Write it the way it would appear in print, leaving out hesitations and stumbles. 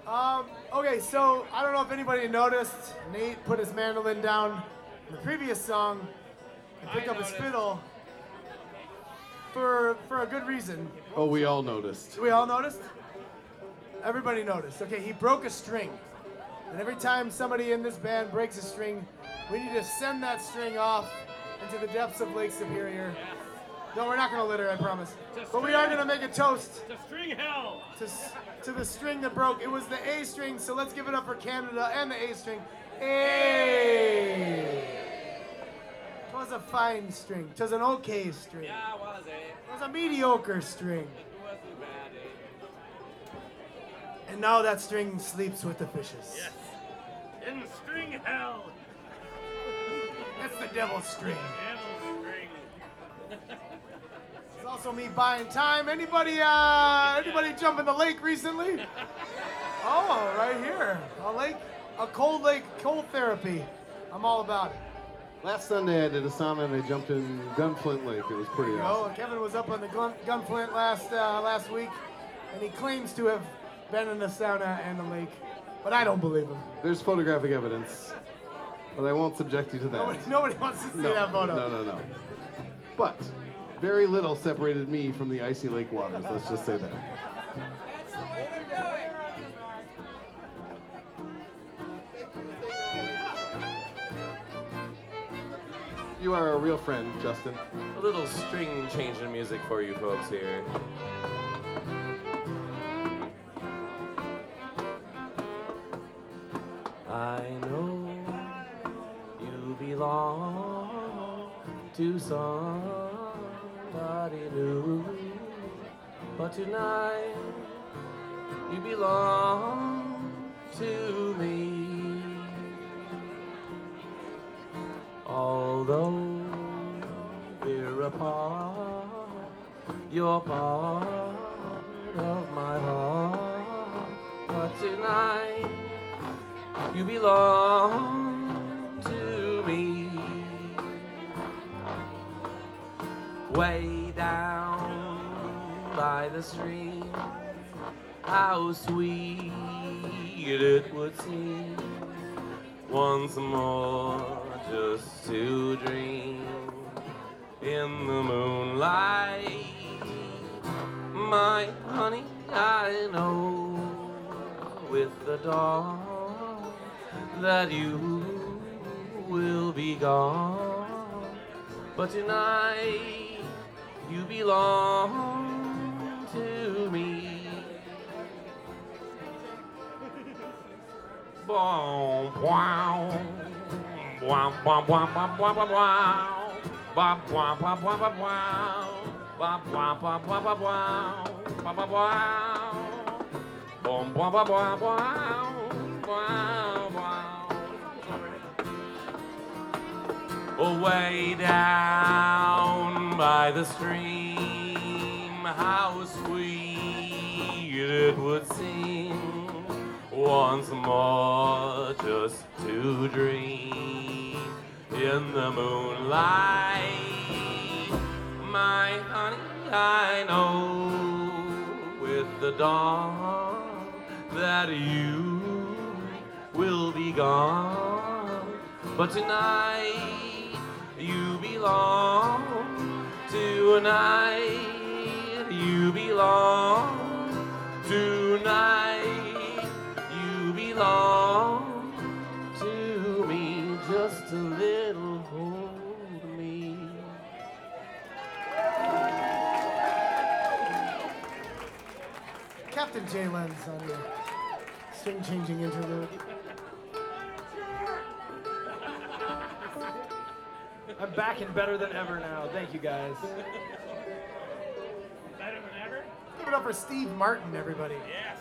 Okay, so I don't know if anybody noticed. Nate put his mandolin down in the previous song and picked up his fiddle for a good reason. Oh, we all noticed. We all noticed? Everybody noticed. Okay, he broke a string. And every time somebody in this band breaks a string, we need to send that string off into the depths of Lake Superior. No, we're not going to litter, I promise. But we are going to make a toast To string hell! to the string that broke. It was the A string, so let's give it up for Canada and the A string. A. It was a fine string. It was an okay string. Yeah, was it? It was a mediocre string. It wasn't bad, And now that string sleeps with the fishes. Yes. In string hell! That's the devil's string. Devil string. It's also me buying time. Anybody jump in the lake recently? Oh, right here. A lake, a cold lake, cold therapy. I'm all about it. Last Sunday I did a sauna and I jumped in Gunflint Lake. It was pretty awesome. Oh, Kevin was up on the Gunflint last week, and he claims to have been in the sauna and the lake, but I don't believe him. There's photographic evidence, but I won't subject you to that. Nobody wants to see that photo. No. But very little separated me from the icy lake waters. Let's just say that. You are a real friend, Justin. A little string change in music for you folks here. I know you belong to somebody new, but tonight you belong to me. Although we're apart, you're part of my heart. But tonight, you belong to me. Way down by the stream, how sweet it would seem once more just to dream in the moonlight. My honey, I know with the dawn that you will be gone, but tonight you belong to me. Boom, wow. Wow, wow, wow, wow, wow, wow, wow. Wow, wow, wow, wow, wow, wow. Wow, wow, wow, wow, wow, wow. Wow, wow, wow. Boom, wow, wow, wow, wow. Wow, wow. Way down by the stream, how sweet it would seem once more just to dream in the moonlight. My honey, I know with the dawn that you will be gone, but tonight you belong. Tonight you belong. Tonight you belong to me. Just a little hold me. Captain J Lenz on your string changing interlude. I'm back and better than ever now. Thank you, guys. Better than ever? Give it up for Steve Martin, everybody. Yes.